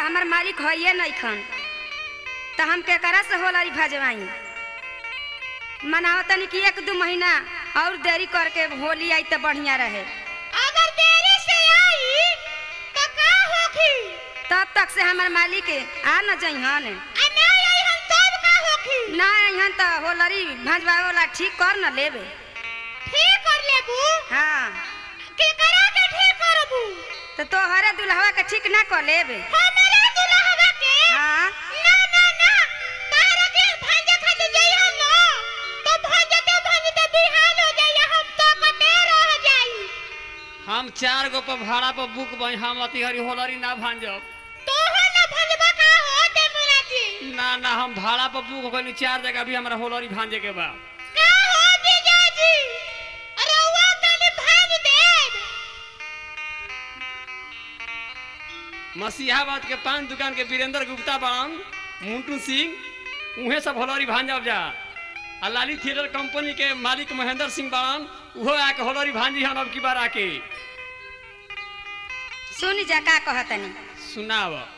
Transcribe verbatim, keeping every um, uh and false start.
हमार मालिक होइए नहीं खन तो हम केकरा से होलरी भजवाई। मनाओ तनी कि एक दो महीना और देरी करके होली आई तो बढ़िया रहे। अगर देरी से आई तो का होखी? तब तक से हमार मालिक आ न जइहन। आ ना आई हम तब का होखी? ना अइहन तो होलरी भजवावे वाला ठीक कर न लेबे। ठीक कर लेबू? हाँ। केकरा के ठीक करबू? तो तोहरे दुल्हवा के ठीक ना कर लेबे। हमरा दुल्हवा के? हाँ। ना ना ना तारा के भांजे खाते जइहन न तो भांजते भांजते बिहान हो जाई हम तो कटे रह जाई। हम चार गो पर भाड़ा पर बुक बई हम अति हरी होलरी ना भांजब। तो हो ना भंजबा का हो दे मुना जी? ना ना हम भाड़ा पर बुक कइनी चार जगह भी हमरा होलरी भांजे के बा। का हो जीजा जी? अरे वो तनी भांज देब। मसीहाबाद के पान दुकान के वीरेंद्र गुप्ता बाड़न, मुंटू सिंह उहे सब होलरी भांजब जा। आ लाली थिएटर कंपनी के मालिक महेंद्र सिंह बाड़न उहो आके होलरी भांजी हम अब की बार आके। सुनी जा का कहतनी। सुनाव।